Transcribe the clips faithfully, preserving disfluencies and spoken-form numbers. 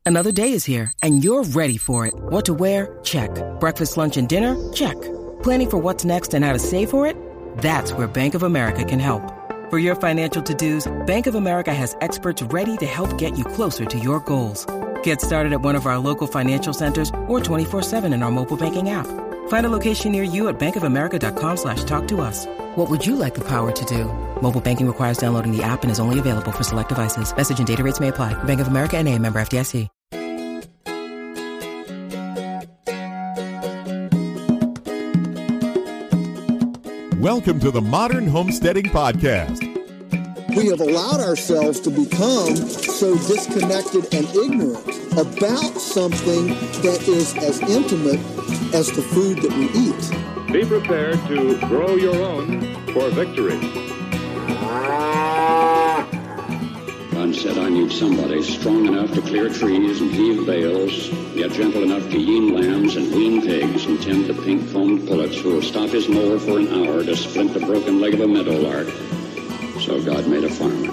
Another day is here, and you're ready for it. What to wear? Check. Breakfast, lunch, and dinner? Check. Planning for what's next and how to save for it? That's where Bank of America can help. For your financial to-dos, Bank of America has experts ready to help get you closer to your goals. Get started at one of our local financial centers or twenty-four seven in our mobile banking app. Find a location near you at bankofamerica.com slash talk to us. What would you like the power to do? Mobile banking requires downloading the app and is only available for select devices. Message and data rates may apply. Bank of America N A, member F D I C. Welcome to the Modern Homesteading Podcast. We have allowed ourselves to become so disconnected and ignorant about something that is as intimate as the food that we eat. Be prepared to grow your own for victory. God said, I need somebody strong enough to clear trees and heave bales, yet gentle enough to yean lambs and wean pigs and tend the pink-combed pullets who will stop his mower for an hour to splint the broken leg of a meadowlark. So God made a farmer.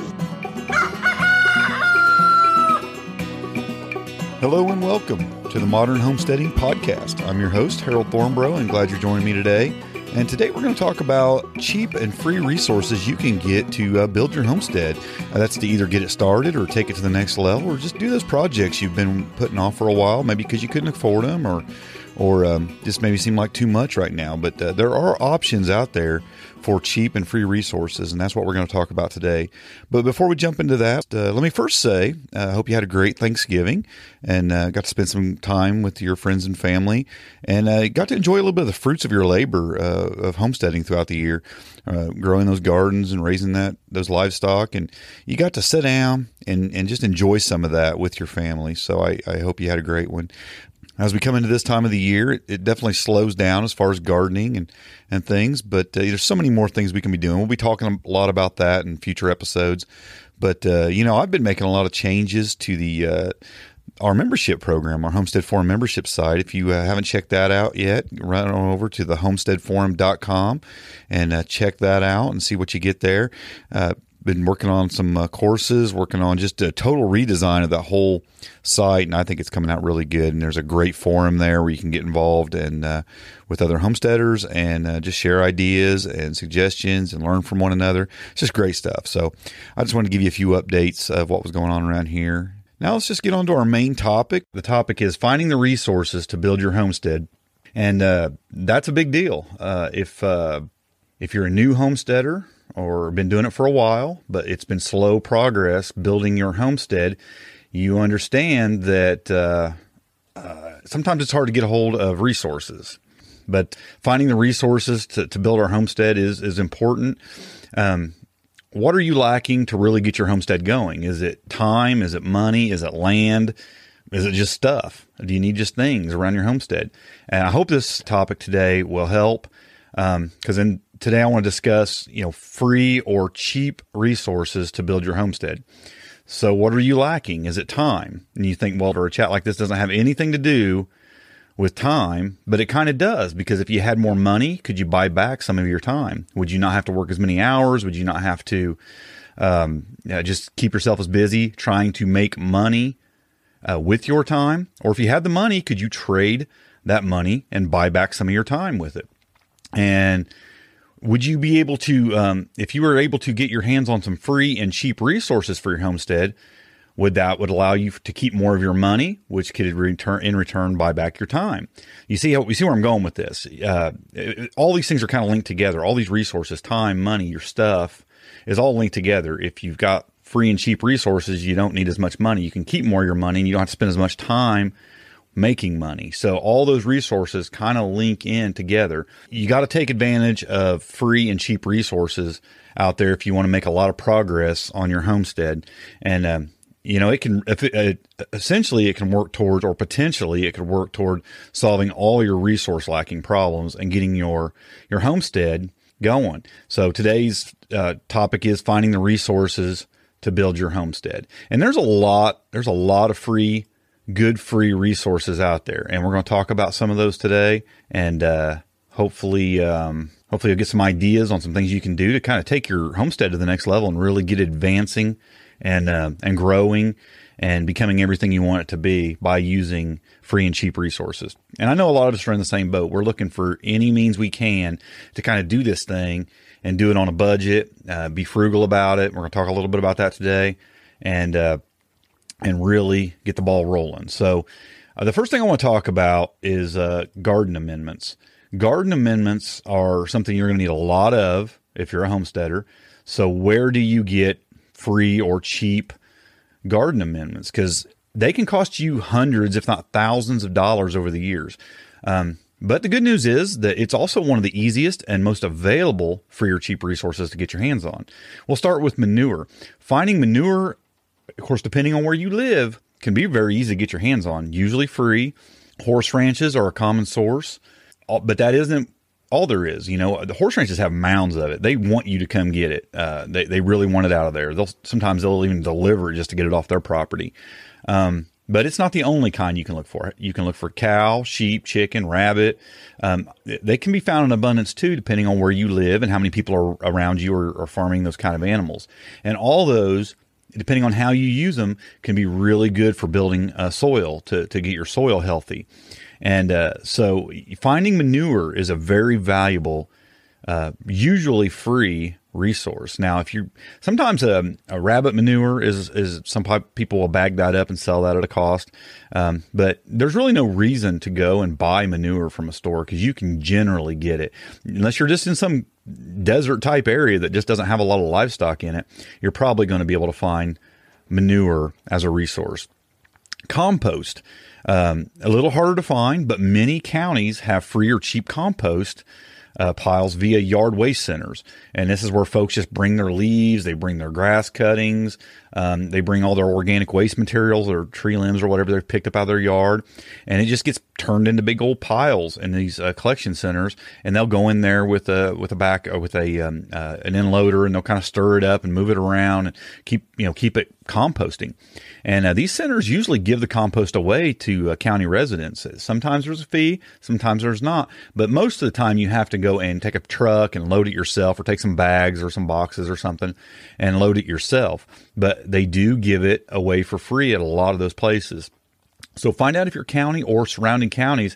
Hello and welcome to the Modern Homesteading Podcast. I'm your host, Harold Thornborough, and glad you're joining me today. And today we're going to talk about cheap and free resources you can get to uh, build your homestead. Uh, that's to either get it started or take it to the next level or just do those projects you've been putting off for a while, maybe because you couldn't afford them or or um, just maybe seem like too much right now. But uh, there are options out there for cheap and free resources, and that's what we're going to talk about today. But before we jump into that, uh, let me first say I uh, hope you had a great Thanksgiving and uh, got to spend some time with your friends and family and uh, got to enjoy a little bit of the fruits of your labor uh, of homesteading throughout the year, uh, growing those gardens and raising that those livestock. And you got to sit down and, and just enjoy some of that with your family. So I, I hope you had a great one. As we come into this time of the year, it, it definitely slows down as far as gardening and, and things, but uh, there's so many more things we can be doing. We'll be talking a lot about that in future episodes. But, uh, you know, I've been making a lot of changes to the uh, our membership program, our Homestead Forum membership site. If you uh, haven't checked that out yet, run on over to the homestead forum dot com and uh, check that out and see what you get there. Uh, Been working on some uh, courses, working on just a total redesign of that whole site, and I think it's coming out really good. And there's a great forum there where you can get involved and uh, with other homesteaders and uh, just share ideas and suggestions and learn from one another. It's just great stuff. So I just wanted to give you a few updates of what was going on around here. Now let's just get on to our main topic. The topic is finding the resources to build your homestead, and uh, that's a big deal. Uh, if uh, if you're a new homesteader or been doing it for a while, but it's been slow progress building your homestead, you understand that uh, uh, sometimes it's hard to get a hold of resources. But finding the resources to, to build our homestead is is important. Um, what are you lacking to really get your homestead going? Is it time? Is it money? Is it land? Is it just stuff? Do you need just things around your homestead? And I hope this topic today will help, because um, in Today, I want to discuss, you know, free or cheap resources to build your homestead. So what are you lacking? Is it time? And you think, well, or a chat like this doesn't have anything to do with time, but it kind of does, because if you had more money, could you buy back some of your time? Would you not have to work as many hours? Would you not have to um, you know, just keep yourself as busy trying to make money uh, with your time? Or if you had the money, could you trade that money and buy back some of your time with it? And would you be able to, um, if you were able to get your hands on some free and cheap resources for your homestead, would that would allow you to keep more of your money, which could return in return buy back your time? You see how you see where I'm going with this? Uh, it, all these things are kind of linked together. All these resources, time, money, your stuff, is all linked together. If you've got free and cheap resources, you don't need as much money. You can keep more of your money, and you don't have to spend as much time making money. So all those resources kind of link in together. You got to take advantage of free and cheap resources out there if you want to make a lot of progress on your homestead. And, um, you know, it can, if it, uh, essentially it can work towards, or potentially it could work toward solving all your resource lacking problems and getting your, your homestead going. So today's uh, topic is finding the resources to build your homestead. And there's a lot, there's a lot of free good free resources out there, and we're going to talk about some of those today, and uh, hopefully, um, hopefully you'll get some ideas on some things you can do to kind of take your homestead to the next level and really get advancing and uh, and growing and becoming everything you want it to be by using free and cheap resources. And I know a lot of us are in the same boat. We're looking for any means we can to kind of do this thing and do it on a budget, uh, be frugal about it. We're going to talk a little bit about that today, and uh, and really get the ball rolling. So uh, the first thing I want to talk about is uh, garden amendments. Garden amendments are something you're going to need a lot of if you're a homesteader. So where do you get free or cheap garden amendments? Because they can cost you hundreds, if not thousands of dollars over the years. Um, but the good news is that it's also one of the easiest and most available free or cheap resources to get your hands on. We'll start with manure. Finding manure, of course, depending on where you live, can be very easy to get your hands on, usually free. Horse ranches are a common source, but that isn't all there is. You know, the horse ranches have mounds of it. They want you to come get it. Uh, they, they really want it out of there. They'll sometimes they'll even deliver it just to get it off their property. Um, but it's not the only kind you can look for. You can look for cow, sheep, chicken, rabbit. Um, they can be found in abundance too, depending on where you live and how many people are around you are, are farming those kind of animals. And all those, depending on how you use them, can be really good for building uh, soil to, to get your soil healthy. And uh, so finding manure is a very valuable, uh, usually free resource. Now, if you sometimes a, a rabbit manure is is some people will bag that up and sell that at a cost, um, but there's really no reason to go and buy manure from a store because you can generally get it unless you're just in some desert type area that just doesn't have a lot of livestock in it. You're probably going to be able to find manure as a resource. Compost. Um, a little harder to find, but many counties have free or cheap compost uh, piles via yard waste centers. And this is where folks just bring their leaves, they bring their grass cuttings, um, they bring all their organic waste materials or tree limbs or whatever they've picked up out of their yard. And it just gets turned into big old piles in these uh, collection centers. And they'll go in there with a, with a back, uh, with a, um, uh, an inloader, and they'll kind of stir it up and move it around and keep, you know, keep it composting. And uh, these centers usually give the compost away to uh, county residents. Sometimes there's a fee, sometimes there's not. But most of the time you have to go and take a truck and load it yourself, or take some bags or some boxes or something and load it yourself. But they do give it away for free at a lot of those places. So find out if your county or surrounding counties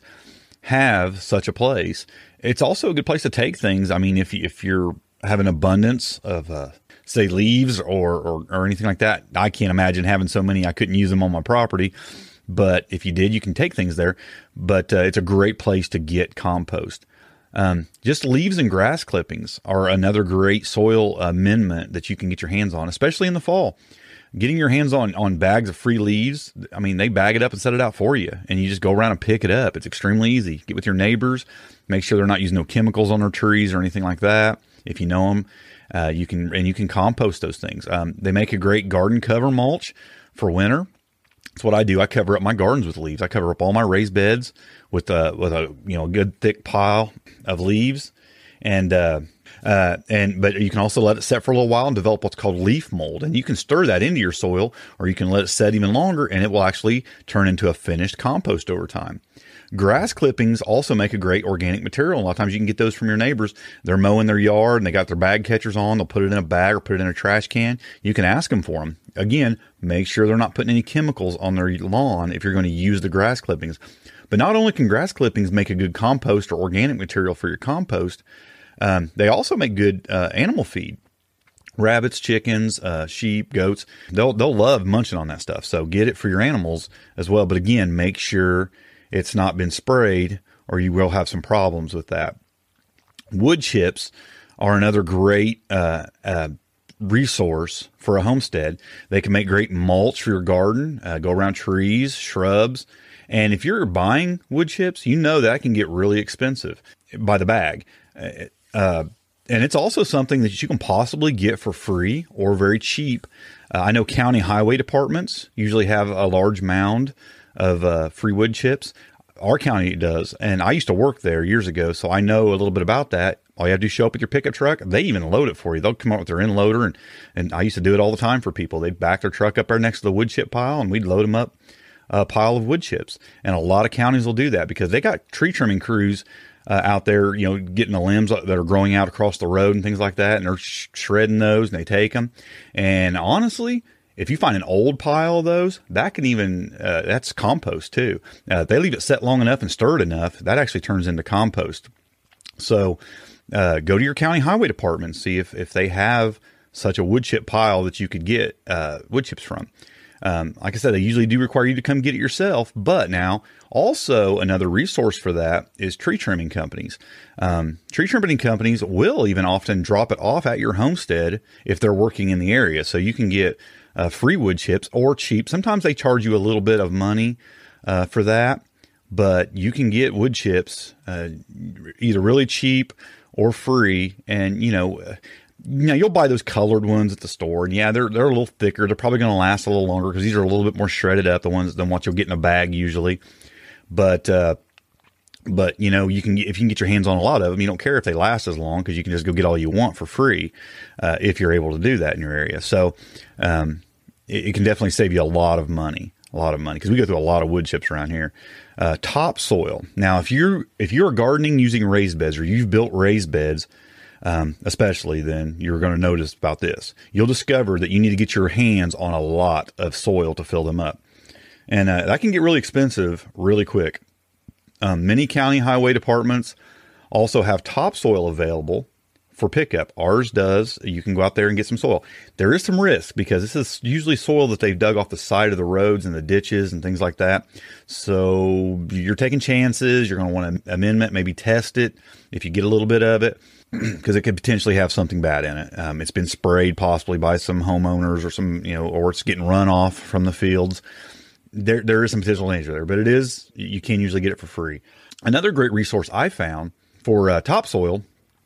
have such a place. It's also a good place to take things. I mean, if, if you're have an abundance of uh, say leaves or, or or anything like that. I can't imagine having so many I couldn't use them on my property. But if you did, you can take things there. But uh, it's a great place to get compost. Um, just leaves and grass clippings are another great soil amendment that you can get your hands on, especially in the fall. Getting your hands on, on bags of free leaves, I mean, they bag it up and set it out for you, and you just go around and pick it up. It's extremely easy. Get with your neighbors, make sure they're not using no chemicals on their trees or anything like that. If you know them, uh, you can, and you can compost those things. Um, they make a great garden cover mulch for winter. That's what I do. I cover up my gardens with leaves. I cover up all my raised beds with a, with a, you know, good thick pile of leaves. And, uh, uh, and, but you can also let it set for a little while and develop what's called leaf mold. And you can stir that into your soil, or you can let it set even longer, and it will actually turn into a finished compost over time. Grass clippings also make a great organic material. A lot of times you can get those from your neighbors. They're mowing their yard and they got their bag catchers on. They'll put it in a bag or put it in a trash can. You can ask them for them. Again, make sure they're not putting any chemicals on their lawn if you're going to use the grass clippings. But not only can grass clippings make a good compost or organic material for your compost, um, they also make good uh, animal feed. Rabbits, chickens, uh, sheep, goats, they'll, they'll love munching on that stuff. So get it for your animals as well. But again, make sure it's not been sprayed, or you will have some problems with that. Wood chips are another great uh, uh, resource for a homestead. They can make great mulch for your garden, uh, go around trees, shrubs. And if you're buying wood chips, you know that can get really expensive by the bag. Uh, and it's also something that you can possibly get for free or very cheap. Uh, I know county highway departments usually have a large mound of uh, free wood chips. Our county does, and I used to work there years ago, so I know a little bit about that. All you have to do is show up with your pickup truck. They even load it for you. They'll come out with their end loader, and, and I used to do it all the time for people. They'd back their truck up there next to the wood chip pile, and we'd load them up a pile of wood chips. And a lot of counties will do that because they got tree trimming crews uh, out there, you know, getting the limbs that are growing out across the road and things like that, and they're sh- shredding those, and they take them. And honestly, If you find an old pile of those, that can even, uh, that's compost too. Uh, if they leave it set long enough and stirred enough, that actually turns into compost. So uh, go to your county highway department and see if, if they have such a wood chip pile that you could get uh, wood chips from. Um, like I said, they usually do require you to come get it yourself. But now also another resource for that is tree trimming companies. Um, tree trimming companies will even often drop it off at your homestead if they're working in the area. So you can get uh, free wood chips or cheap. Sometimes they charge you a little bit of money uh, for that, but you can get wood chips uh, either really cheap or free. And, you know, you know, you'll buy those colored ones at the store, and yeah, they're they're a little thicker. They're probably going to last a little longer because these are a little bit more shredded up, the ones than what you'll get in a bag usually. But uh, but you know, you can if you can get your hands on a lot of them, you don't care if they last as long because you can just go get all you want for free uh, if you're able to do that in your area. So um, it, it can definitely save you a lot of money, a lot of money because we go through a lot of wood chips around here. Uh, topsoil. Now, if you're if you're gardening using raised beds or you've built raised beds. Um, especially then you're going to notice about this. You'll discover that you need to get your hands on a lot of soil to fill them up. And uh, that can get really expensive really quick. Um, many county highway departments also have topsoil available for pickup. Ours does. You can go out there and get some soil. There is some risk because this is usually soil that they've dug off the side of the roads and the ditches and things like that. So you're taking chances. You're going to want to amendment, maybe test it if you get a little bit of it. Because it could potentially have something bad in it. Um, it's been sprayed possibly by some homeowners or some, you know, or it's getting run off from the fields. There, there is some potential danger there, but it is, you can usually get it for free. Another great resource I found for uh, topsoil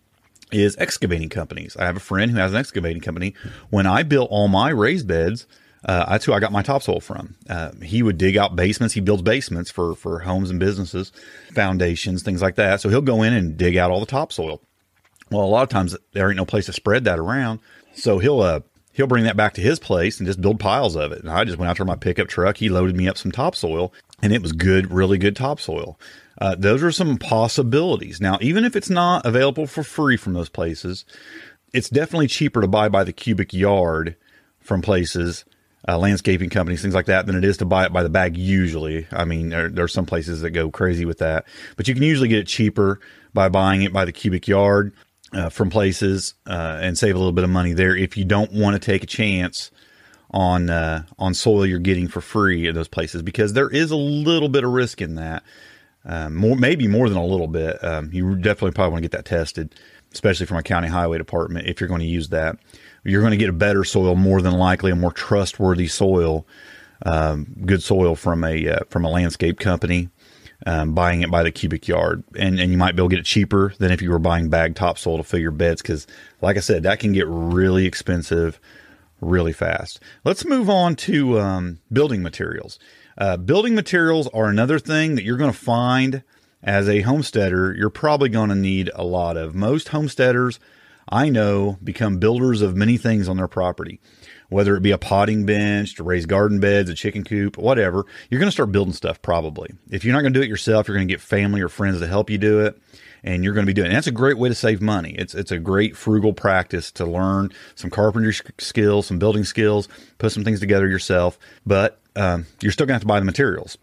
is excavating companies. I have a friend who has an excavating company. When I built all my raised beds, uh, that's who I got my topsoil from. Uh, he would dig out basements. He builds basements for, for homes and businesses, foundations, things like that. So he'll go in and dig out all the topsoil. Well, a lot of times there ain't no place to spread that around. So he'll, uh, he'll bring that back to his place and just build piles of it. And I just went out there in my pickup truck. He loaded me up some topsoil and it was good, really good topsoil. Uh, those are some possibilities. Now, even if it's not available for free from those places, it's definitely cheaper to buy by the cubic yard from places, uh, landscaping companies, things like that, than it is to buy it by the bag usually. I mean, there, there are some places that go crazy with that, but you can usually get it cheaper by buying it by the cubic yard. Uh, from places uh, and save a little bit of money there if you don't want to take a chance on uh, on soil you're getting for free at those places, because there is a little bit of risk in that. Um, more, maybe more than a little bit. Um, you definitely probably want to get that tested, especially from a county highway department. If you're going to use that, you're going to get a better soil, more than likely, a more trustworthy soil, um, good soil from a uh, from a landscape company. Um, buying it by the cubic yard, and, and you might be able to get it cheaper than if you were buying bagged topsoil to fill your beds. Cause like I said, that can get really expensive really fast. Let's move on to, um, building materials. Uh, building materials are another thing that you're going to find as a homesteader. You're probably going to need a lot of. Most homesteaders I know become builders of many things on their property. Whether it be a potting bench, to raise garden beds, a chicken coop, whatever, you're going to start building stuff probably. If you're not going to do it yourself, you're going to get family or friends to help you do it, and you're going to be doing it. And that's a great way to save money. It's it's a great frugal practice to learn some carpentry skills, some building skills, put some things together yourself, but um, you're still going to have to buy the materials.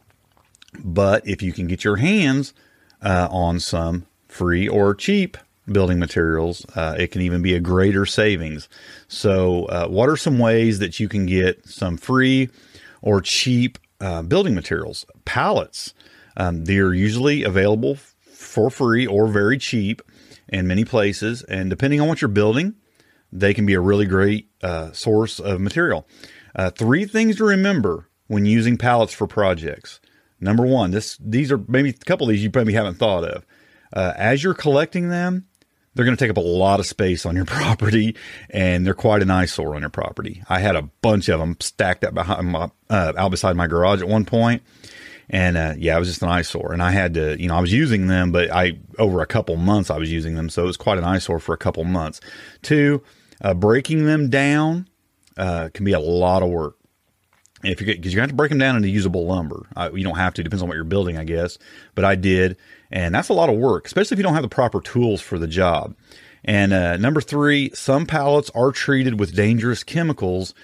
But if you can get your hands uh, on some free or cheap building materials, uh, it can even be a greater savings. So uh, what are some ways that you can get some free or cheap uh, building materials? Pallets. Um, they're usually available f- for free or very cheap in many places. And depending on what you're building, they can be a really great uh, source of material. Uh, three things to remember when using pallets for projects. Number one, this these are maybe a couple of these you probably haven't thought of. Uh, as you're collecting them, they're going to take up a lot of space on your property, and they're quite an eyesore on your property. I had a bunch of them stacked up behind my, uh, out beside my garage at one point, and uh, yeah, it was just an eyesore. And I had to, you know, I was using them, but I over a couple months I was using them, so it was quite an eyesore for a couple months. Two, uh, breaking them down uh, can be a lot of work. If you because you're going to have to break them down into usable lumber. Uh, you don't have to; depends on what you're building, I guess. But I did, and that's a lot of work, especially if you don't have the proper tools for the job. And uh, number three, some pallets are treated with dangerous chemicals,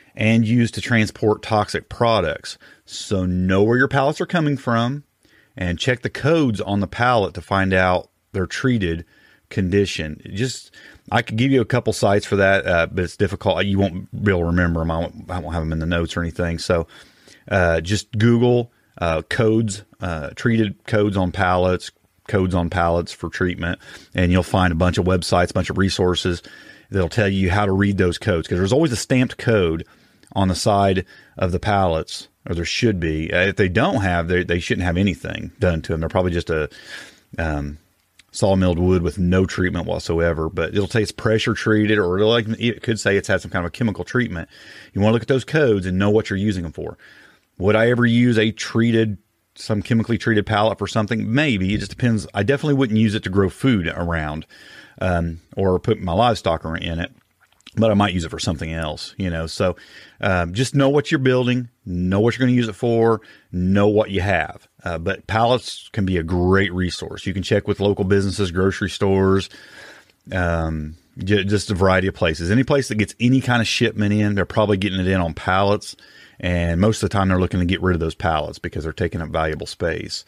and used to transport toxic products. So know where your pallets are coming from and check the codes on the pallet to find out their treated condition. Just, I could give you a couple sites for that, uh, but it's difficult. You won't be able to remember them. I won't, I won't have them in the notes or anything. So uh, just Google uh, codes, uh, treated codes on pallets, codes on pallets for treatment, and you'll find a bunch of websites, a bunch of resources that'll tell you how to read those codes, because there's always a stamped code on the side of the pallets, or there should be. Uh, if they don't have, they they shouldn't have anything done to them. They're probably just a um, sawmilled wood with no treatment whatsoever. But it'll say it's pressure treated, or it'll like it could say it's had some kind of a chemical treatment. You want to look at those codes and know what you're using them for. Would I ever use a treated, some chemically treated pallet for something? Maybe. It just depends. I definitely wouldn't use it to grow food around, um, or put my livestock in it. But I might use it for something else, you know. So um, just know what you're building, know what you're going to use it for, know what you have. Uh, but pallets can be a great resource. You can check with local businesses, grocery stores, um, j- just a variety of places. Any place that gets any kind of shipment in, they're probably getting it in on pallets. And most of the time they're looking to get rid of those pallets because they're taking up valuable space.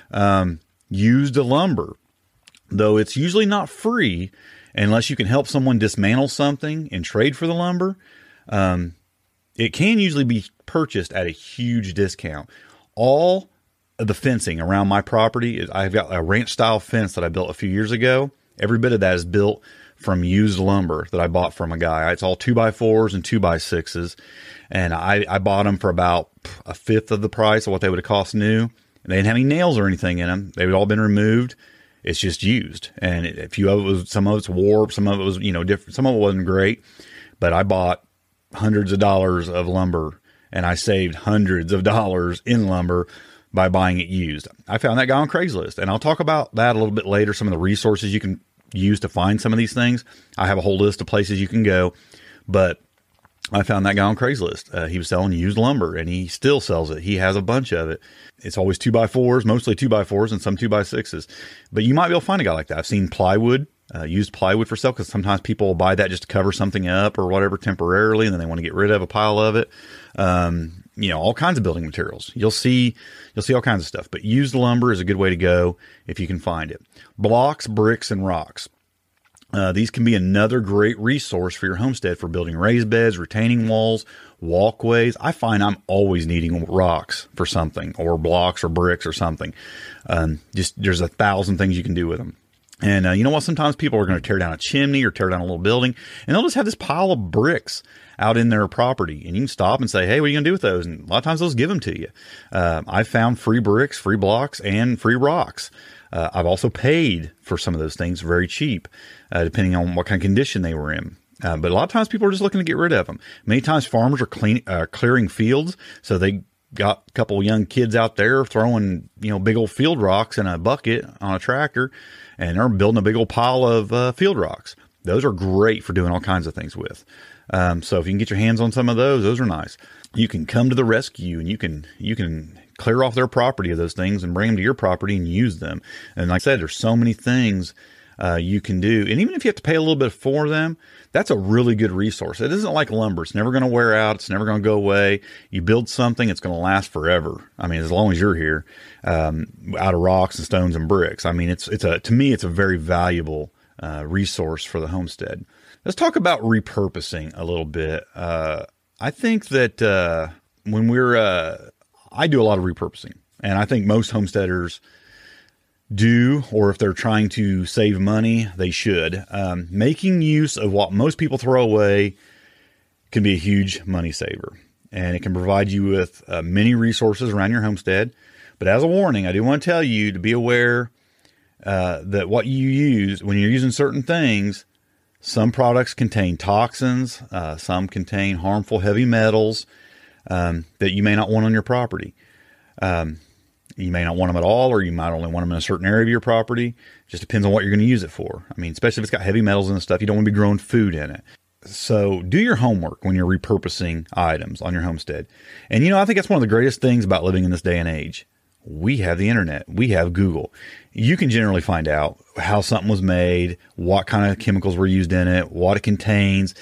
Um, used lumber, though it's usually not free, unless you can help someone dismantle something and trade for the lumber. Um, it can usually be purchased at a huge discount. All of the fencing around my property is, I've got a ranch style fence that I built a few years ago. Every bit of that is built from used lumber that I bought from a guy. It's all two by fours and two by sixes. And I, I bought them for about a fifth of the price of what they would have cost new. And they didn't have any nails or anything in them. They had all been removed. It's just used. And a few of it was, some of it's warped, some of it was, you know, different. Some of it wasn't great, but I bought hundreds of dollars of lumber, and I saved hundreds of dollars in lumber by buying it used. I found that guy on Craigslist, and I'll talk about that a little bit later. Some of the resources you can use to find some of these things. I have a whole list of places you can go, but I found that guy on Craigslist. Uh, he was selling used lumber, and he still sells it. He has a bunch of it. It's always two by fours, mostly two by fours, and some two by sixes. But you might be able to find a guy like that. I've seen plywood, uh, used plywood for sale, because sometimes people will buy that just to cover something up or whatever temporarily, and then they want to get rid of a pile of it. Um, you know, all kinds of building materials. You'll see, you'll see all kinds of stuff. But used lumber is a good way to go if you can find it. Blocks, bricks, and rocks. Uh, these can be another great resource for your homestead for building raised beds, retaining walls, walkways. I find I'm always needing rocks for something, or blocks or bricks or something. Um, just there's a thousand things you can do with them. And uh, you know what? Sometimes people are going to tear down a chimney or tear down a little building, and they'll just have this pile of bricks out in their property. And you can stop and say, hey, what are you going to do with those? And a lot of times they'll give them to you. Uh, I found free bricks, free blocks, and free rocks. Uh, I've also paid for some of those things very cheap, uh, depending on what kind of condition they were in. Uh, but a lot of times people are just looking to get rid of them. Many times farmers are clean, uh, clearing fields. So they got a couple of young kids out there throwing, you know, big old field rocks in a bucket on a tractor, and they're building a big old pile of uh, field rocks. Those are great for doing all kinds of things with. Um, so if you can get your hands on some of those, those are nice. You can come to the rescue, and you can, you can clear off their property of those things and bring them to your property and use them. And like I said, there's so many things uh, you can do. And even if you have to pay a little bit for them, that's a really good resource. It isn't like lumber. It's never going to wear out. It's never going to go away. You build something, it's going to last forever. I mean, as long as you're here, um, out of rocks and stones and bricks. I mean, it's, it's a, to me, it's a very valuable uh, resource for the homestead. Let's talk about repurposing a little bit. Uh, I think that uh, when we're, uh, I do a lot of repurposing, and I think most homesteaders do, or if they're trying to save money, they should. Um, making use of what most people throw away can be a huge money saver, and it can provide you with uh, many resources around your homestead. But as a warning, I do want to tell you to be aware uh, that what you use when you're using certain things, some products contain toxins, uh, some contain harmful heavy metals um, that you may not want on your property. Um, you may not want them at all, or you might only want them in a certain area of your property. It just depends on what you're going to use it for. I mean, especially if it's got heavy metals and stuff, you don't want to be growing food in it. So do your homework when you're repurposing items on your homestead. And, you know, I think that's one of the greatest things about living in this day and age. We have the internet. We have Google. You can generally find out how something was made, what kind of chemicals were used in it, what it contains.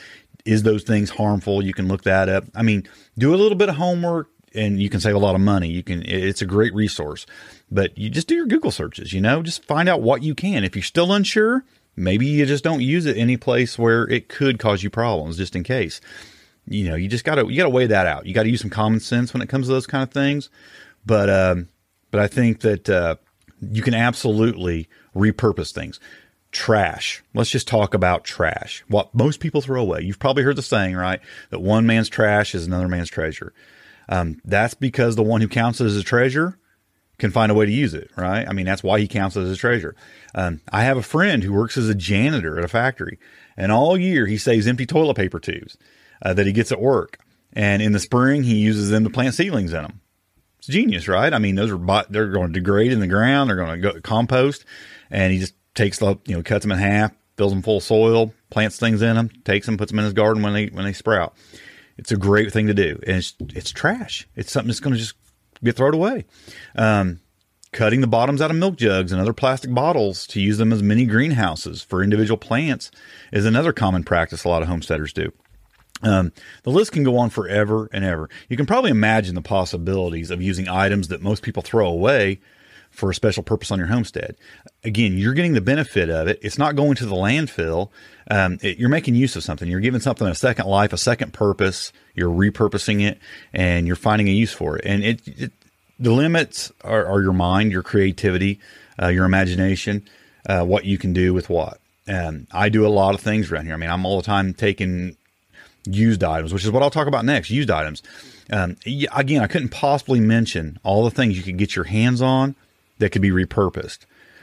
is those things harmful? You can look that up. I mean, do a little bit of homework and you can save a lot of money. You can, it's a great resource, but you just do your Google searches, you know, just find out what you can. If you're still unsure, maybe you just don't use it any place where it could cause you problems, just in case. You know, you just gotta, you gotta weigh that out. You gotta use some common sense when it comes to those kind of things. But, um, but I think that, uh, you can absolutely repurpose things. Trash. Let's just talk about trash. What most people throw away. You've probably heard the saying, right? That one man's trash is another man's treasure. Um, that's because the one who counts it as a treasure can find a way to use it, right? I mean, that's why he counts it as a treasure. Um, I have a friend who works as a janitor at a factory, and all year he saves empty toilet paper tubes uh, that he gets at work. And in the spring, he uses them to plant seedlings in them. It's genius, right? I mean, those are, they're going to degrade in the ground. They're going to go compost, and he just takes the, you know, cuts them in half, fills them full of soil, plants things in them, takes them, puts them in his garden when they, when they sprout. It's a great thing to do. And it's, it's trash. It's something that's going to just get thrown away. Um, cutting the bottoms out of milk jugs and other plastic bottles to use them as mini greenhouses for individual plants is another common practice a lot of homesteaders do. Um, the list can go on forever and ever. You can probably imagine the possibilities of using items that most people throw away for a special purpose on your homestead. Again, you're getting the benefit of it. It's not going to the landfill. Um, it, you're making use of something. You're giving something a second life, a second purpose. You're repurposing it, and you're finding a use for it. And it, it the limits are, are your mind, your creativity, uh, your imagination, uh, what you can do with what. And I do a lot of things around here. I mean, I'm all the time taking used items, which is what I'll talk about next, used items. Um, again, I couldn't possibly mention all the things you could get your hands on that could be repurposed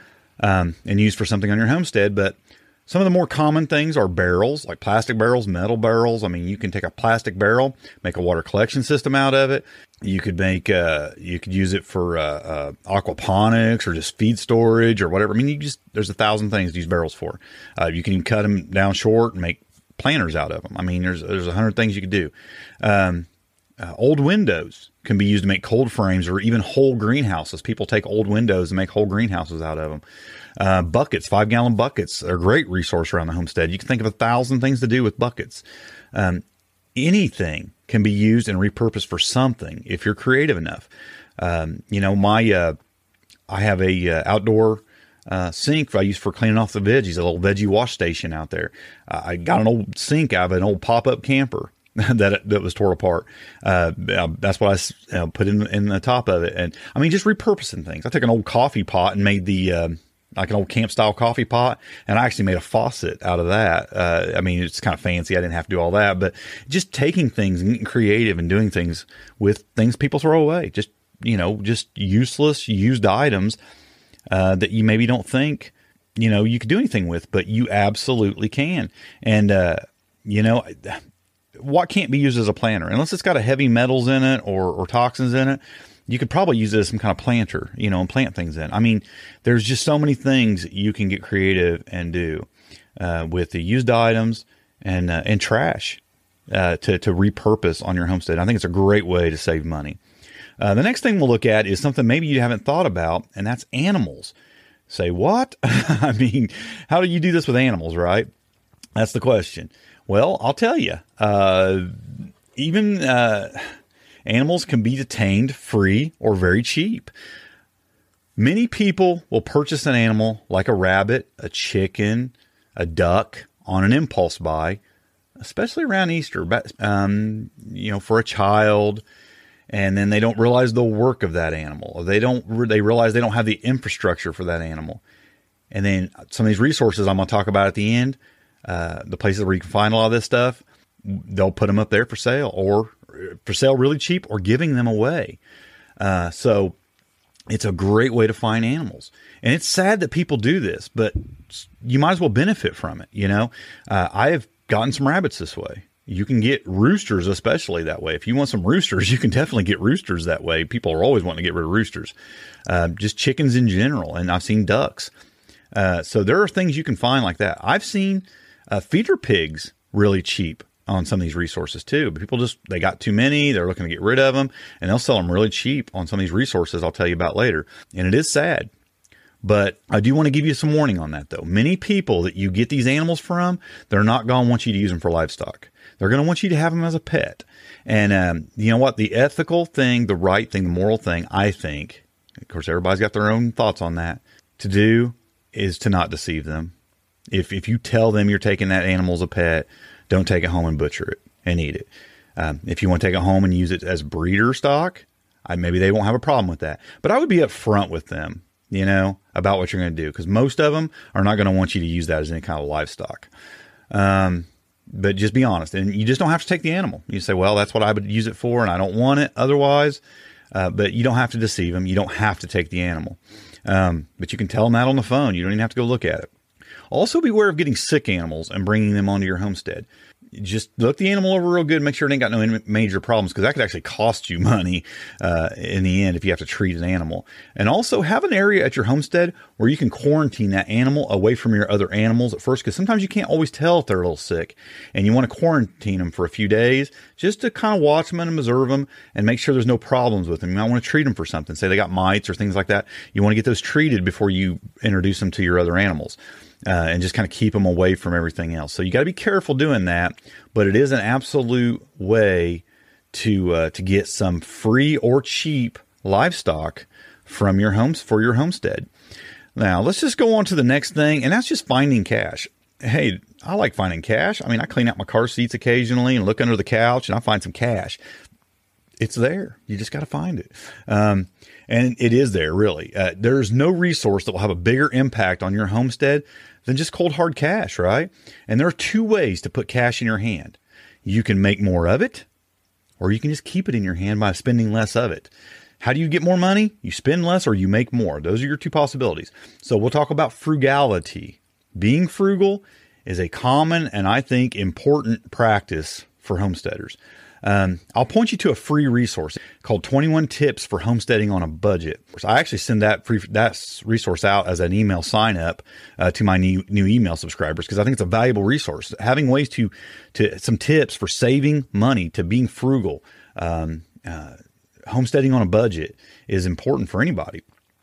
um, and used for something on your homestead. But some of the more common things are barrels, like plastic barrels, metal barrels. I mean, you can take a plastic barrel, make a water collection system out of it. You could make, uh, you could use it for uh, uh, aquaponics or just feed storage or whatever. I mean, you just, there's a thousand things to use barrels for. Uh, you can even cut them down short and make planters out of them. I mean, there's there's a hundred things you could do. Um, uh, old windows can be used to make cold frames or even whole greenhouses. People take old windows and make whole greenhouses out of them. Uh, buckets, five gallon buckets are a great resource around the homestead. You can think of a thousand things to do with buckets. Um, anything can be used and repurposed for something if you're creative enough. Um, you know, my uh, I have a uh, outdoor Uh, sink I use for cleaning off the veggies, a little veggie wash station out there. Uh, I got an old sink out of an old pop-up camper that that was tore apart. Uh, that's what I uh, put in in the top of it. And I mean, just repurposing things. I took an old coffee pot and made the uh, like an old camp style coffee pot, and I actually made a faucet out of that. Uh, I mean, it's kind of fancy. I didn't have to do all that, but just taking things and getting creative and doing things with things people throw away. Just, you know, just useless used items Uh, that you maybe don't think, you know, you could do anything with, but you absolutely can. And, uh, you know, what can't be used as a planter? Unless it's got a heavy metals in it or, or toxins in it, you could probably use it as some kind of planter, you know, and plant things in. I mean, there's just so many things you can get creative and do, uh, with the used items and, uh, and trash, uh, to, to repurpose on your homestead. I think it's a great way to save money. Uh, the next thing we'll look at is something maybe you haven't thought about, and that's animals. Say, what? I mean, how do you do this with animals, right? That's the question. Well, I'll tell you. Uh, even uh, animals can be detained free or very cheap. Many people will purchase an animal like a rabbit, a chicken, a duck on an impulse buy, especially around Easter, um, you know, for a child. And then they don't realize the work of that animal. Or they don't, they realize they don't have the infrastructure for that animal. And then some of these resources I'm going to talk about at the end, uh, the places where you can find a lot of this stuff, they'll put them up there for sale or for sale really cheap or giving them away. Uh, so it's a great way to find animals. And it's sad that people do this, but you might as well benefit from it. You know, uh, I have gotten some rabbits this way. You can get roosters, especially that way. If you want some roosters, you can definitely get roosters that way. People are always wanting to get rid of roosters. Uh, just chickens in general. And I've seen ducks. Uh, so there are things you can find like that. I've seen uh, feeder pigs really cheap on some of these resources too. But people just, they got too many. They're looking to get rid of them. And they'll sell them really cheap on some of these resources I'll tell you about later. And it is sad. But I do want to give you some warning on that, though. Many people that you get these animals from, they're not going to want you to use them for livestock. They're going to want you to have them as a pet. And um, you know what? The ethical thing, the right thing, the moral thing, I think, of course, everybody's got their own thoughts on that, to do is to not deceive them. If if you tell them you're taking that animal as a pet, don't take it home and butcher it and eat it. Um, if you want to take it home and use it as breeder stock, I, maybe they won't have a problem with that. But I would be upfront with them, you know, about what you're going to do, because most of them are not going to want you to use that as any kind of livestock. Um, but just be honest, and you just don't have to take the animal. You say, well, that's what I would use it for, and I don't want it otherwise. Uh, but you don't have to deceive them. You don't have to take the animal. Um, but you can tell them that on the phone. You don't even have to go look at it. Also, beware of getting sick animals and bringing them onto your homestead. Just look the animal over real good, make sure it ain't got no major problems, because that could actually cost you money uh, in the end if you have to treat an animal. And also have an area at your homestead where you can quarantine that animal away from your other animals at first, because sometimes you can't always tell if they're a little sick, and you want to quarantine them for a few days just to kind of watch them and observe them and make sure there's no problems with them. You might want to treat them for something. Say they got mites or things like that. You want to get those treated before you introduce them to your other animals. Uh, and just kind of keep them away from everything else. So you got to be careful doing that, but it is an absolute way to uh, to get some free or cheap livestock from your homes for your homestead. Now let's just go on to the next thing, and that's just finding cash. Hey, I like finding cash. I mean, I clean out my car seats occasionally and look under the couch, and I find some cash. It's there. You just got to find it. Um, and it is there, really. Uh, there's no resource that will have a bigger impact on your homestead than just cold hard cash, right? And there are two ways to put cash in your hand. You can make more of it, or you can just keep it in your hand by spending less of it. How do you get more money? You spend less or you make more. Those are your two possibilities. So we'll talk about frugality. Being frugal is a common and I think important practice for homesteaders. Um, I'll point you to a free resource called twenty-one Tips for Homesteading on a Budget. So I actually send that free, that resource out as an email sign up uh, to my new, new email subscribers, because I think it's a valuable resource. Having ways to, to some tips for saving money, to being frugal, um, uh, homesteading on a budget is important for anybody.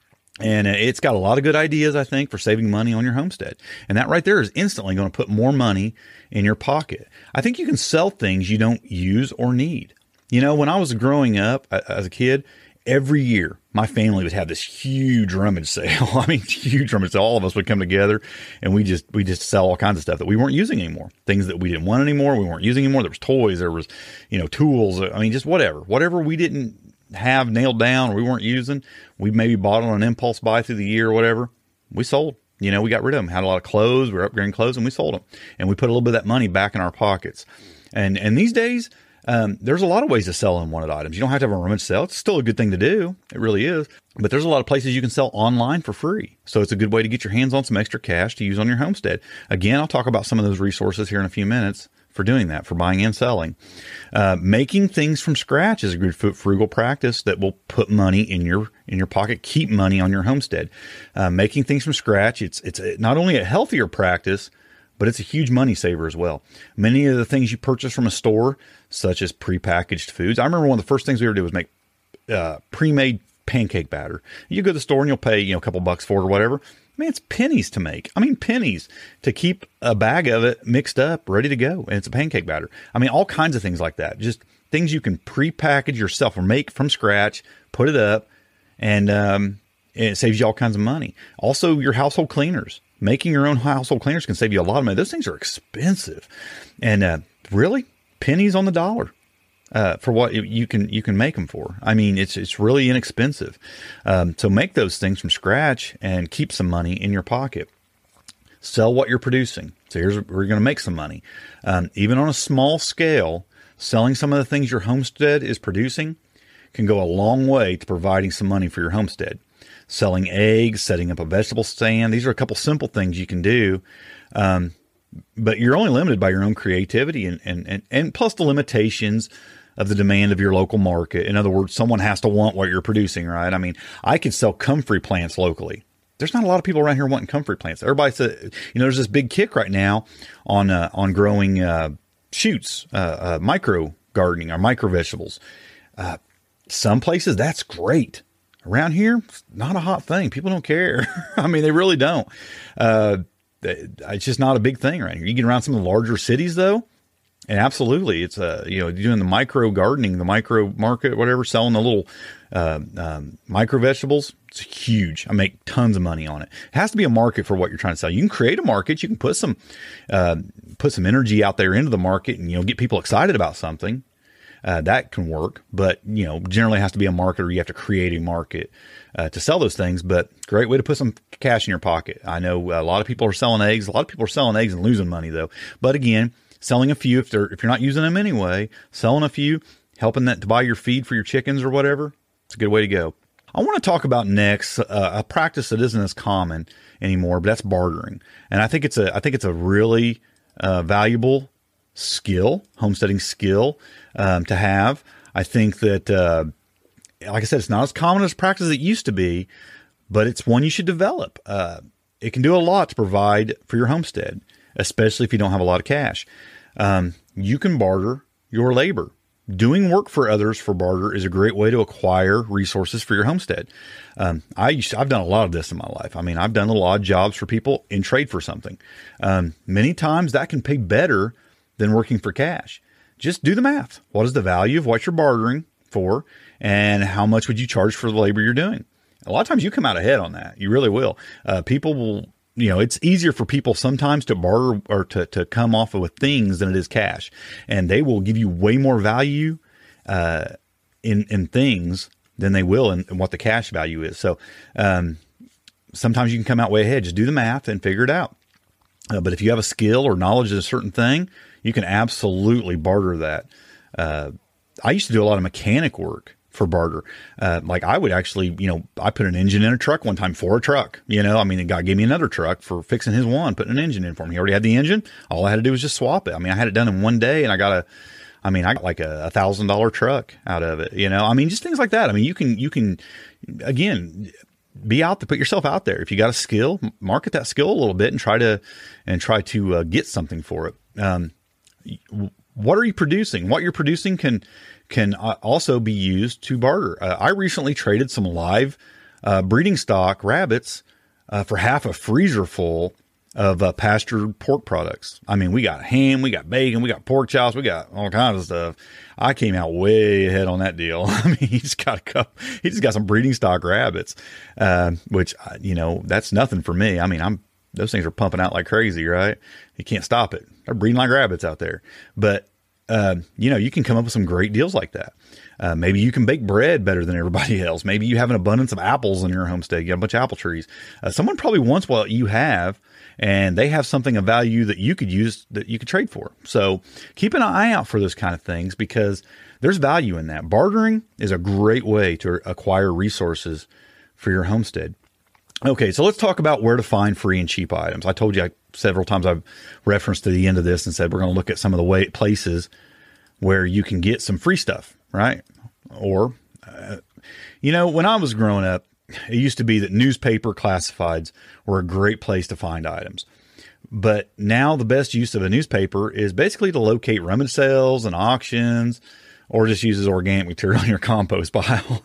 And it's got a lot of good ideas, I think, for saving money on your homestead. And that right there is instantly going to put more money in your pocket. I think you can sell things you don't use or need. You know, when I was growing up as a kid, every year my family would have this huge rummage sale. I mean, huge rummage sale. All of us would come together and we just, we just sell all kinds of stuff that we weren't using anymore. Things that we didn't want anymore. We weren't using anymore. There was toys. There was, you know, tools. I mean, just whatever, whatever we didn't have nailed down or we weren't using, we maybe bought on an impulse buy through the year or whatever, we sold. You know, we got rid of them. Had a lot of clothes, we were upgrading clothes, and we sold them. And we put a little bit of that money back in our pockets. And and these days, um, there's a lot of ways to sell unwanted items. You don't have to have a rummage sale. It's still a good thing to do. It really is. But there's a lot of places you can sell online for free. So it's a good way to get your hands on some extra cash to use on your homestead. Again, I'll talk about some of those resources here in a few minutes for doing that, for buying and selling. Uh, making things from scratch is a good frugal practice that will put money in your in your pocket, keep money on your homestead. Uh, making things from scratch, it's it's not only a healthier practice, but it's a huge money saver as well. Many of the things you purchase from a store, such as prepackaged foods. I remember one of the first things we ever did was make uh, pre-made pancake batter. You go to the store and you'll pay, you know, a couple bucks for it or whatever. Man, it's pennies to make. I mean, pennies to keep a bag of it mixed up, ready to go. And it's a pancake batter. I mean, all kinds of things like that. Just things you can pre-package yourself or make from scratch, put it up, and um, it saves you all kinds of money. Also, your household cleaners. Making your own household cleaners can save you a lot of money. Those things are expensive. And uh, really, pennies on the dollar. Uh, for what you can you can make them for. I mean, it's it's really inexpensive. Um, so make those things from scratch and keep some money in your pocket. Sell what you're producing. So here's where you're going to make some money. Um, even on a small scale, selling some of the things your homestead is producing can go a long way to providing some money for your homestead. Selling eggs, setting up a vegetable stand. These are a couple simple things you can do. Um, but you're only limited by your own creativity and, and, and, and plus the limitations of the demand of your local market. In other words, someone has to want what you're producing, right? I mean, I could sell comfrey plants locally. There's not a lot of people around here wanting comfrey plants. Everybody said, you know, there's this big kick right now on, uh, on growing, uh, shoots, uh, uh, micro gardening or micro vegetables. Uh, some places that's great. Around here, it's not a hot thing. People don't care. I mean, they really don't. Uh, it's just not a big thing around here. You get around some of the larger cities though, And absolutely, it's a, you know, doing the micro gardening, the micro market, whatever, selling the little uh, um, micro vegetables. It's huge. I make tons of money on it. It has to be a market for what you're trying to sell. You can create a market. You can put some uh, put some energy out there into the market, and you know, get people excited about something. Uh, that can work, but you know, generally has to be a market, or you have to create a market uh, to sell those things. But great way to put some cash in your pocket. I know a lot of people are selling eggs. A lot of people are selling eggs and losing money though. But again, selling a few, if they're, if you're not using them anyway, selling a few, helping that to buy your feed for your chickens or whatever, it's a good way to go. I want to talk about next uh, a practice that isn't as common anymore, but that's bartering. And I think it's a, I think it's a really uh, valuable skill, homesteading skill um, to have. I think that, uh, like I said, it's not as common as practice as it used to be, but it's one you should develop. Uh, it can do a lot to provide for your homestead, especially if you don't have a lot of cash. Um, you can barter your labor. Doing work for others for barter is a great way to acquire resources for your homestead. Um, I used to, I've done a lot of this in my life. I mean, I've done little odd jobs for people in trade for something. Um, many times that can pay better than working for cash. Just do the math. What is the value of what you're bartering for, and how much would you charge for the labor you're doing? A lot of times you come out ahead on that. You really will. Uh, people will, you know, it's easier for people sometimes to barter or to, to come off with things than it is cash. And they will give you way more value uh, in, in things than they will in, in what the cash value is. So um, sometimes you can come out way ahead. Just do the math and figure it out. Uh, but if you have a skill or knowledge of a certain thing, you can absolutely barter that. Uh, I used to do a lot of mechanic work for barter. Uh, like I would actually, you know, I put an engine in a truck one time for a truck, you know, I mean, the guy gave me another truck for fixing his one, putting an engine in for me. He already had the engine. All I had to do was just swap it. I mean, I had it done in one day, and I got a, I mean, I got like a, a thousand dollar truck out of it, you know, I mean, just things like that. I mean, you can, you can, again, be out to put yourself out there. If you got a skill, market that skill a little bit and try to, and try to uh, get something for it. Um, what are you producing? What you're producing can, can also be used to barter. Uh, I recently traded some live uh, breeding stock rabbits uh, for half a freezer full of uh, pastured pork products. I mean, we got ham, we got bacon, we got pork chops, we got all kinds of stuff. I came out way ahead on that deal. I mean, he just got a cup, he just got some breeding stock rabbits, uh, which, you know, that's nothing for me. I mean, I'm, those things are pumping out like crazy, right? You can't stop it. They're breeding like rabbits out there. But, uh, you know, you can come up with some great deals like that. Uh, maybe you can bake bread better than everybody else. Maybe you have an abundance of apples in your homestead. You got a bunch of apple trees. Uh, someone probably wants what you have, and they have something of value that you could use, that you could trade for. So keep an eye out for those kind of things, because there's value in that. Bartering is a great way to acquire resources for your homestead. Okay, so let's talk about where to find free and cheap items. I told you I, several times I've referenced to the end of this and said we're going to look at some of the way, places where you can get some free stuff, right? Or, uh, you know, when I was growing up, it used to be that newspaper classifieds were a great place to find items. But now the best use of a newspaper is basically to locate rummage sales and auctions, or just use as organic material in your compost pile.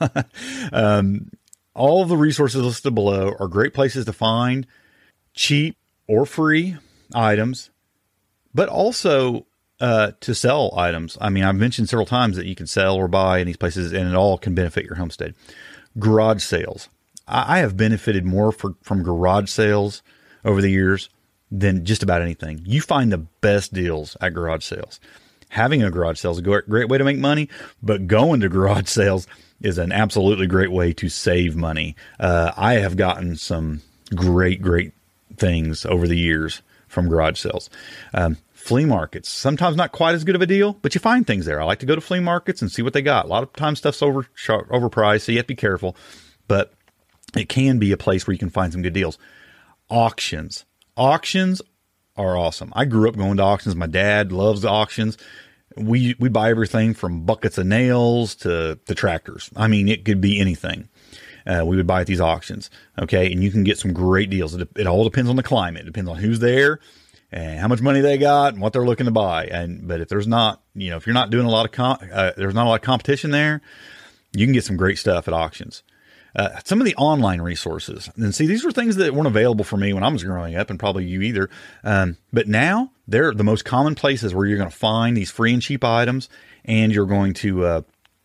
um, all of the resources listed below are great places to find cheap or free items, but also uh, to sell items. I mean, I've mentioned several times that you can sell or buy in these places, and it all can benefit your homestead. Garage sales. I have benefited more for, from garage sales over the years than just about anything. You find the best deals at garage sales. Having a garage sale is a great way to make money, but going to garage sales is an absolutely great way to save money. Uh, I have gotten some great, great things over the years from garage sales. Um, flea markets, sometimes not quite as good of a deal, but you find things there. I like to go to flea markets and see what they got. A lot of times stuff's over, overpriced, so you have to be careful, but it can be a place where you can find some good deals. Auctions. Auctions are awesome. I grew up going to auctions. My dad loves auctions. We we buy everything from buckets of nails to, to tractors. I mean, it could be anything. Uh, we would buy at these auctions. Okay. And you can get some great deals. It, it all depends on the climate. It depends on who's there and how much money they got and what they're looking to buy. And, but if there's not, you know, if you're not doing a lot of, com- uh, there's not a lot of competition there, you can get some great stuff at auctions. Uh, some of the online resources. And see, these were things that weren't available for me when I was growing up, and probably you either. Um, but now they're the most common places where you're going to find these free and cheap items, and you're going to uh,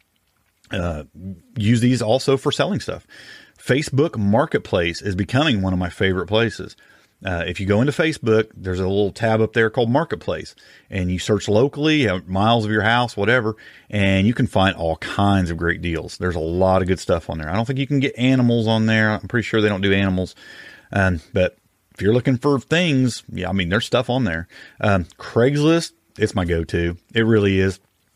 uh, use these also for selling stuff. Facebook Marketplace is becoming one of my favorite places. Uh, if you go into Facebook, there's a little tab up there called Marketplace, and you search locally, uh, miles of your house, whatever, and you can find all kinds of great deals. There's a lot of good stuff on there. I don't think you can get animals on there. I'm pretty sure they don't do animals. Um, but if you're looking for things, yeah, I mean, there's stuff on there. Um, Craigslist, it's my go-to. It really is.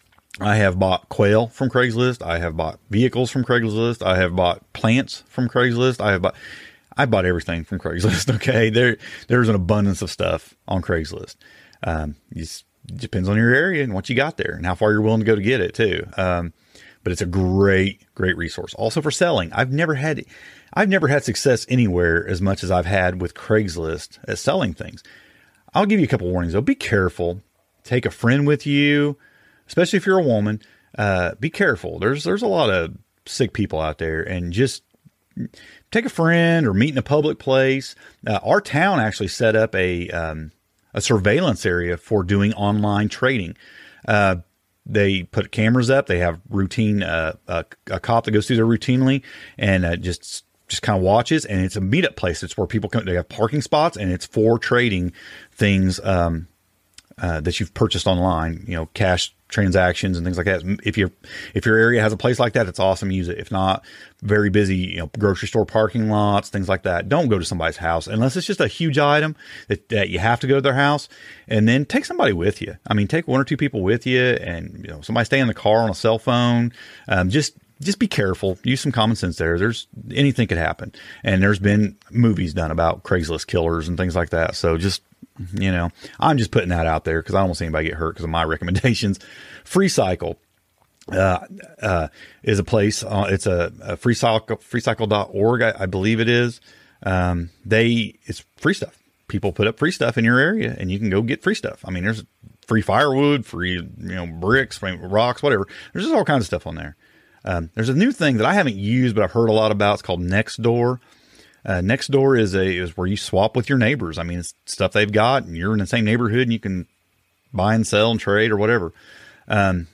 I have bought quail from Craigslist. I have bought vehicles from Craigslist. I have bought plants from Craigslist. I have bought... I bought everything from Craigslist. Okay. There, there's an abundance of stuff on Craigslist. Um, it depends on your area and what you got there and how far you're willing to go to get it too. Um, but it's a great, great resource. Also for selling. I've never had, I've never had success anywhere as much as I've had with Craigslist at selling things. I'll give you a couple warnings though. Be careful. Take a friend with you, especially if you're a woman. Uh, be careful. There's, there's a lot of sick people out there, and just take a friend or meet in a public place. Uh, our town actually set up a um, a surveillance area for doing online trading. Uh, they put cameras up. They have routine uh, a, a cop that goes through there routinely and uh, just just kind of watches. And it's a meetup place. It's where people come. They have parking spots, and it's for trading things um, uh, that you've purchased online. You know, cash transactions and things like that. If you if your area has a place like that, it's awesome. Use it. If not, very busy, you know, grocery store parking lots, things like that. Don't go to somebody's house unless it's just a huge item that, that you have to go to their house. And then take somebody with you. I mean, take one or two people with you, and you know, somebody stay in the car on a cell phone. Um, just just be careful. Use some common sense there. There's anything could happen, and there's been movies done about Craigslist killers and things like that. So just, you know, I'm just putting that out there because I don't want to see anybody get hurt because of my recommendations. FreeCycle uh, uh, is a place. Uh, it's a, a FreeCycle, freecycle dot org, I, I believe it is. Um, they it's free stuff. People put up free stuff in your area, and you can go get free stuff. I mean, there's free firewood, free you know bricks, free rocks, whatever. There's just all kinds of stuff on there. Um, there's a new thing that I haven't used, but I've heard a lot about. It's called Nextdoor. Uh, Nextdoor is a is where you swap with your neighbors. I mean, it's stuff they've got, and you're in the same neighborhood, and you can buy and sell and trade or whatever. Um,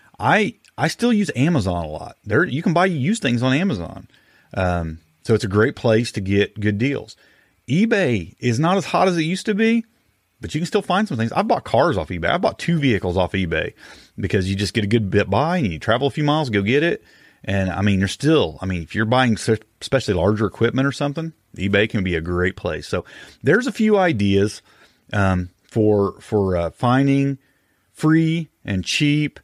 I I still use Amazon a lot. There, you can buy used things on Amazon, um, so it's a great place to get good deals. eBay is not as hot as it used to be, but you can still find some things. I bought cars off eBay. I bought two vehicles off eBay because you just get a good bit by, and you travel a few miles, go get it. And I mean, you're still, I mean, if you're buying especially larger equipment or something, eBay can be a great place. So there's a few ideas, um, for, for, uh, finding free and cheap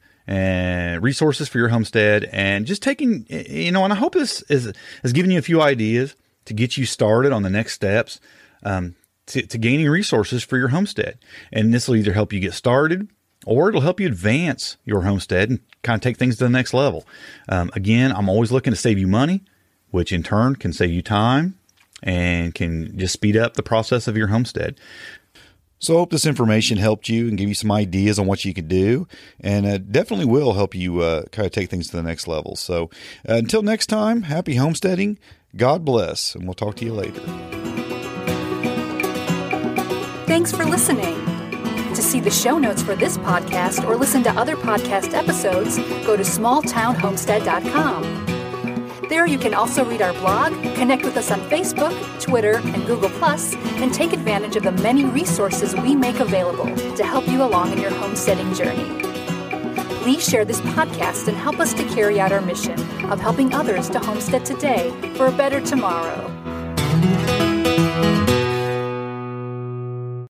and resources for your homestead, and just taking, you know, and I hope this is, is giving you a few ideas to get you started on the next steps, um, to, to gaining resources for your homestead. And this will either help you get started, or it'll help you advance your homestead and kind of take things to the next level. Um, again, I'm always looking to save you money, which in turn can save you time and can just speed up the process of your homestead. So I hope this information helped you and give you some ideas on what you could do, and it definitely will help you uh, kind of take things to the next level. So uh, until next time, happy homesteading. God bless, and we'll talk to you later. Thanks for listening. To see the show notes for this podcast or listen to other podcast episodes, go to small town homestead dot com. There you can also read our blog, connect with us on Facebook, Twitter, and Google Plus, and take advantage of the many resources we make available to help you along in your homesteading journey. Please share this podcast and help us to carry out our mission of helping others to homestead today for a better tomorrow.